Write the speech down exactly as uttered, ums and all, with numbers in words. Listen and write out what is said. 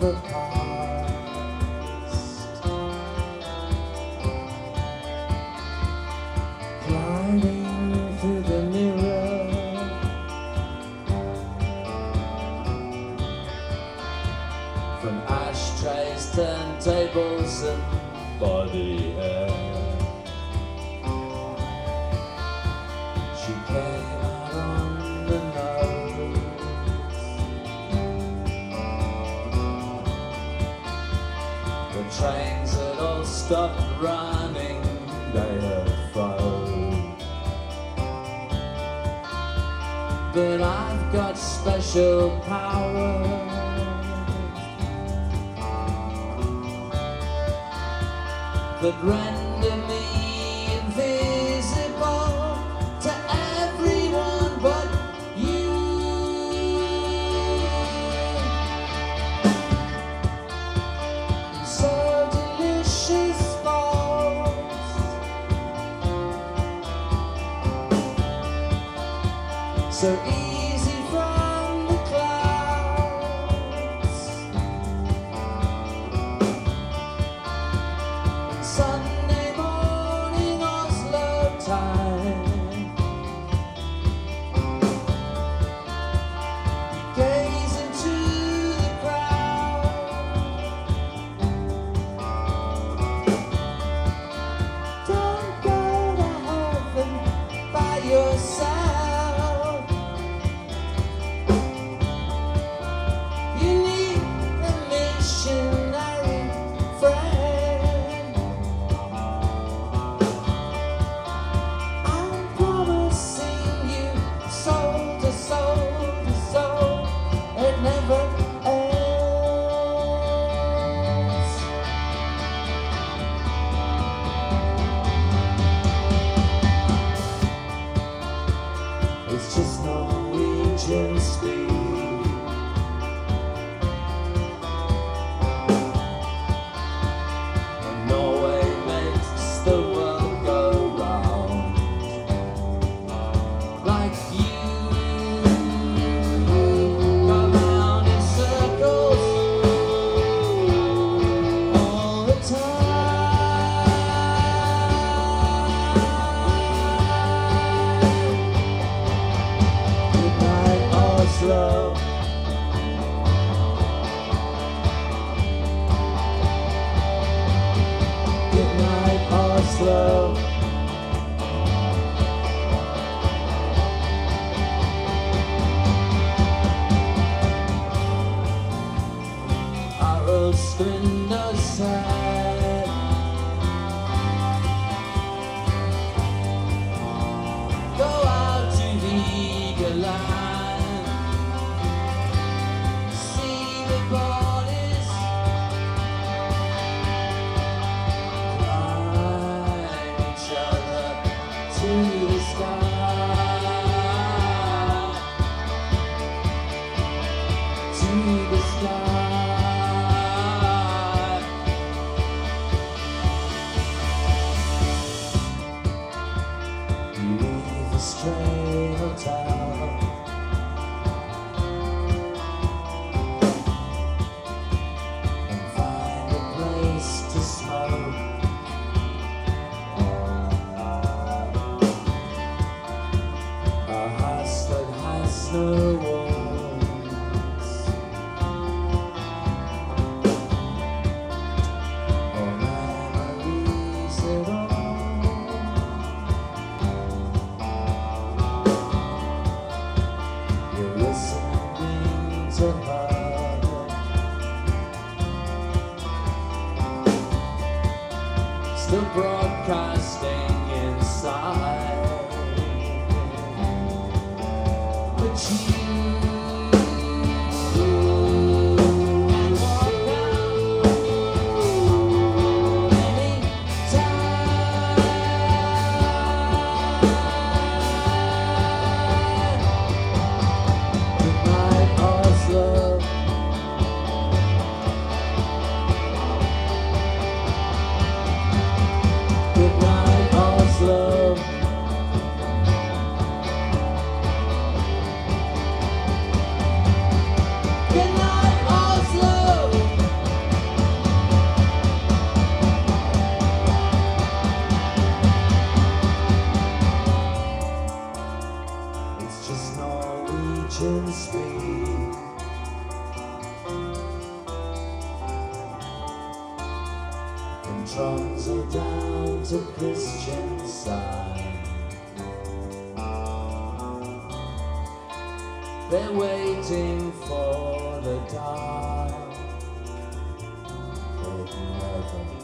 the past. Gliding through the mirror, from ashtrays, turntables and body hair. She came out on the nose. The trains had all stopped running, they had froze. But I've got special powers that render me invisible to everyone but you. So delicious falls, so easy from the clouds. Sunday morning Oslo time, gaze into the crowd. Don't go to heaven by yourself. You need a missionary friend. I'm promising you soul to soul to soul, it never ends. It's just Norwegian speed. And Norway makes the world go round. Like you go round in circles all the time. Good night, Oslo. Good night, Oslo. Harald Strinder said, go out to Vigeland, see the bodies climb each other to the sky, to the sky. You leave a stray hotel, and find a place to smoke. A house that has no walls or memories at all. You're listening to her, still broadcasting inside. But you walk out anytime. Good night, Oslo. Good night, Oslo. it's just Norwegian speak. From Tromsø down to Kristiansand, they're waiting for the dial. They'd never